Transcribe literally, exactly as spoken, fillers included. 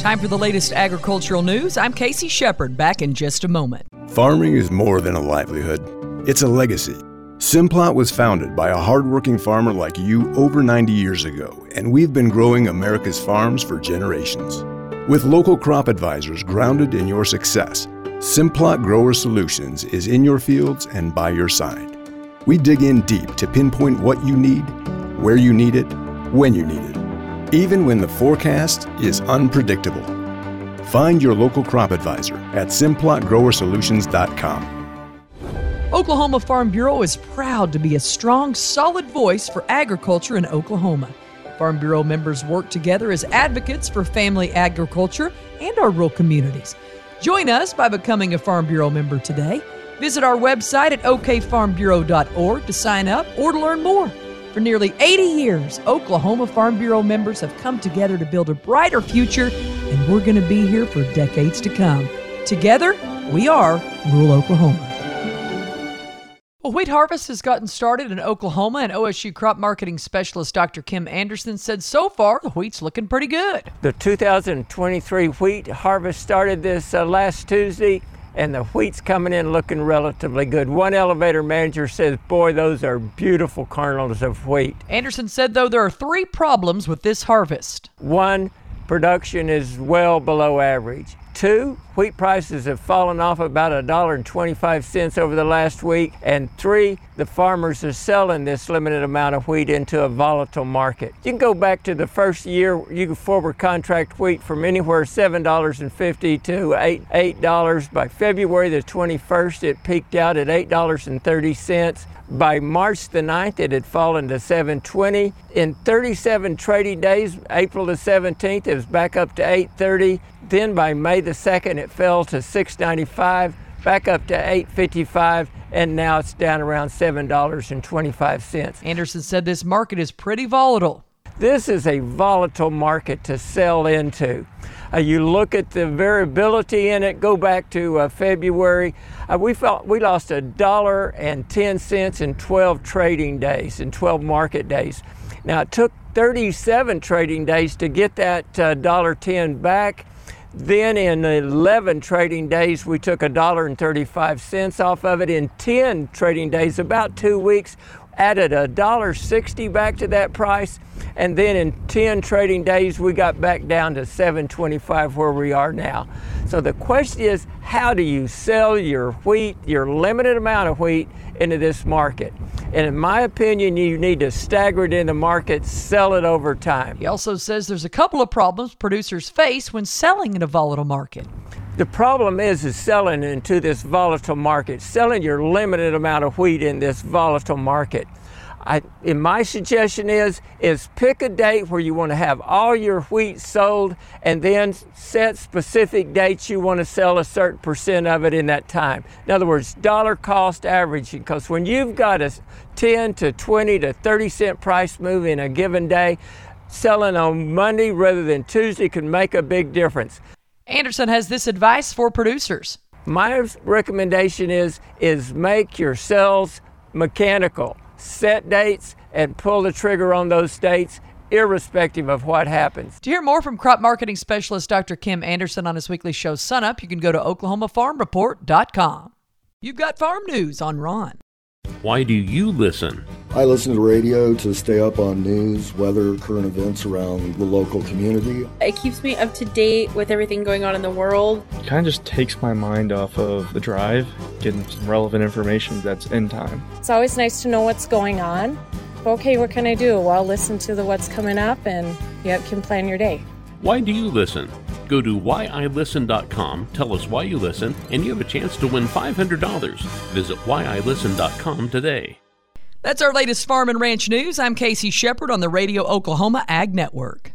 Time for the latest agricultural news. I'm Casey Shepard, back in just a moment. Farming is more than a livelihood. It's a legacy. Simplot was founded by a hardworking farmer like you over ninety years ago, and we've been growing America's farms for generations. With local crop advisors grounded in your success, Simplot Grower Solutions is in your fields and by your side. We dig in deep to pinpoint what you need, where you need it, when you need it, even when the forecast is unpredictable. Find your local crop advisor at simplot grower solutions dot com. Oklahoma Farm Bureau is proud to be a strong, solid voice for agriculture in Oklahoma. Farm Bureau members work together as advocates for family agriculture and our rural communities. Join us by becoming a Farm Bureau member today. Visit our website at o k farm bureau dot org to sign up or to learn more. For nearly eighty years, Oklahoma Farm Bureau members have come together to build a brighter future, and we're going to be here for decades to come. Together, we are rural Oklahoma. Well, wheat harvest has gotten started in Oklahoma, and O S U crop marketing specialist Doctor Kim Anderson said so far the wheat's looking pretty good. The two thousand twenty-three wheat harvest started this uh, last Tuesday, and the wheat's coming in looking relatively good. One elevator manager says, boy, those are beautiful kernels of wheat. Anderson said, though, there are three problems with this harvest. One, production is well below average. Two, wheat prices have fallen off about one dollar and twenty-five cents over the last week. And three, the farmers are selling this limited amount of wheat into a volatile market. You can go back to the first year, you can forward contract wheat from anywhere seven dollars and fifty cents to eight dollars. By February the twenty-first, it peaked out at eight dollars and thirty cents. By March the ninth, it had fallen to seven twenty. In thirty-seven trading days, April the seventeenth, it was back up to eight thirty. Then by May the second, it fell to six ninety-five, back up to eight fifty-five, and now it's down around seven dollars and twenty-five cents. Anderson said this market is pretty volatile. This is a volatile market to sell into. Uh, you look at the variability in it, go back to uh, February, uh, we felt we lost a dollar and ten cents in twelve trading days, in twelve market days. Now it took thirty-seven trading days to get that uh, one dollar and ten cents back. Then in eleven trading days, we took one dollar and thirty-five cents off of it. In ten trading days, about two weeks, added one dollar and sixty cents back to that price. And then in ten trading days, we got back down to seven twenty-five where we are now. So the question is, how do you sell your wheat, your limited amount of wheat, into this market? And in my opinion, you need to stagger it in the market, sell it over time. He also says there's a couple of problems producers face when selling in a volatile market. The problem is, is selling into this volatile market, selling your limited amount of wheat in this volatile market. I, and my suggestion is, is pick a date where you want to have all your wheat sold, and then set specific dates you want to sell a certain percent of it in that time. In other words, dollar cost averaging, because when you've got a ten to twenty to thirty cent price move in a given day, selling on Monday rather than Tuesday can make a big difference. Anderson has this advice for producers. My recommendation is, is make your sales mechanical. Set dates and pull the trigger on those dates, irrespective of what happens. To hear more from crop marketing specialist Doctor Kim Anderson on his weekly show Sunup, you can go to oklahoma farm report dot com. You've got farm news on Ron. Why do you listen? I listen to radio to stay up on news, weather, current events around the local community. It keeps me up to date with everything going on in the world. It kind of just takes my mind off of the drive, getting some relevant information that's in time. It's always nice to know what's going on. Okay, what can I do? Well, listen to the what's coming up, and you can plan your day. Why do you listen? Go to why I listen dot com, tell us why you listen, and you have a chance to win five hundred dollars. Visit why I listen dot com today. That's our latest farm and ranch news. I'm Casey Shepard on the Radio Oklahoma Ag Network.